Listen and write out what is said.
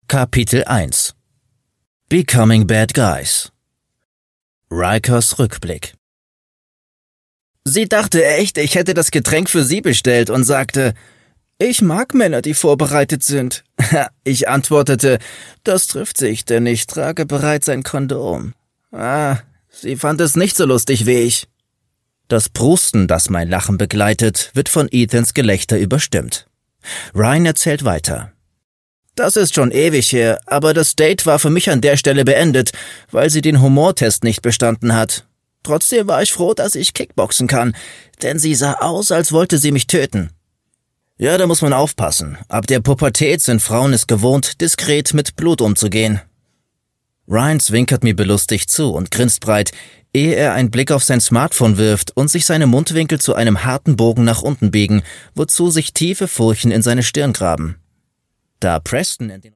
Kapitel 1 Becoming Bad Guys. Rikers Rückblick. Sie dachte echt, ich hätte das Getränk für sie bestellt und sagte, ich mag Männer, die vorbereitet sind. Ich antwortete, das trifft sich, denn ich trage bereits ein Kondom. Sie fand es nicht so lustig wie ich. Das Prusten, das mein Lachen begleitet, wird von Ethans Gelächter überstimmt. Ryan erzählt weiter. Das ist schon ewig her, aber das Date war für mich an der Stelle beendet, weil sie den Humortest nicht bestanden hat. Trotzdem war ich froh, dass ich Kickboxen kann, denn sie sah aus, als wollte sie mich töten. Ja, da muss man aufpassen. Ab der Pubertät sind Frauen es gewohnt, diskret mit Blut umzugehen. Ryan zwinkert mir belustigt zu und grinst breit, ehe er einen Blick auf sein Smartphone wirft und sich seine Mundwinkel zu einem harten Bogen nach unten biegen, wozu sich tiefe Furchen in seine Stirn graben. Da Preston in den